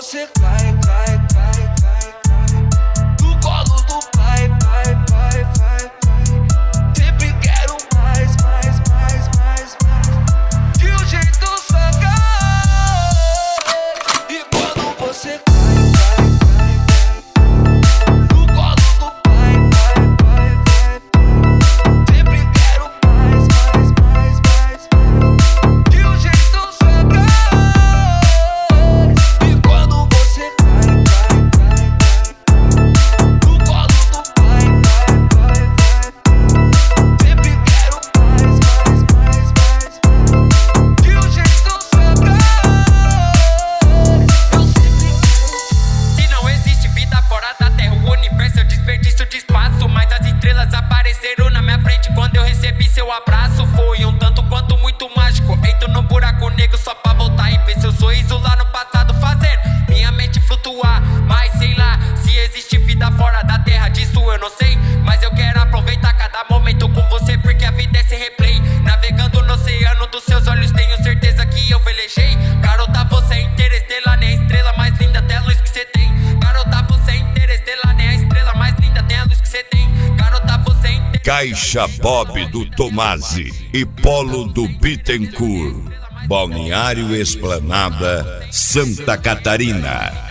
você cai, cai, cai, cai, cai. No colo do pai, pai, pai, pai, pai. Sempre quero mais, mais, mais, mais, mais. De um jeito sagaz. E quando você cai, cai, cai, cai. No colo do pai, pai, pai, pai, pai. Sempre quero mais, mais, mais, mais, mais. De um jeito sagaz. E quando você cai, cai, cai, cai. No colo do pai, pai, pai, pai, pai. Sempre quero mais, mais, mais, mais, mais. De um jeito sagaz. Eu sempre quero. Se não existe vida fora da terra, o universo é um desperdício de espaço. Mas as estrelas apareceram na minha frente quando eu recebi seu abraço. Foi um tanto quanto muito mágico. Entro no buraco negro só pra voltar e ver seu sorriso lá no passado, fazendo minha mente flutuar. Mas sei lá, se existe vida fora da terra, disso eu não sei. Mas eu quero aproveitar cada momento com você, porque a vida é esse replay. Navegando no oceano dos seus olhos, tenho certeza que eu velejei. Garota, você é interestelar, nem a estrela mais linda, até a luz que você tem. Garota, você é interestelar, nem a estrela mais linda, tem a luz que você tem. Garota, você é interestelar. Caixa Bob do Tomasi e Polo do Bittencourt. Balneário Esplanada, Santa Catarina.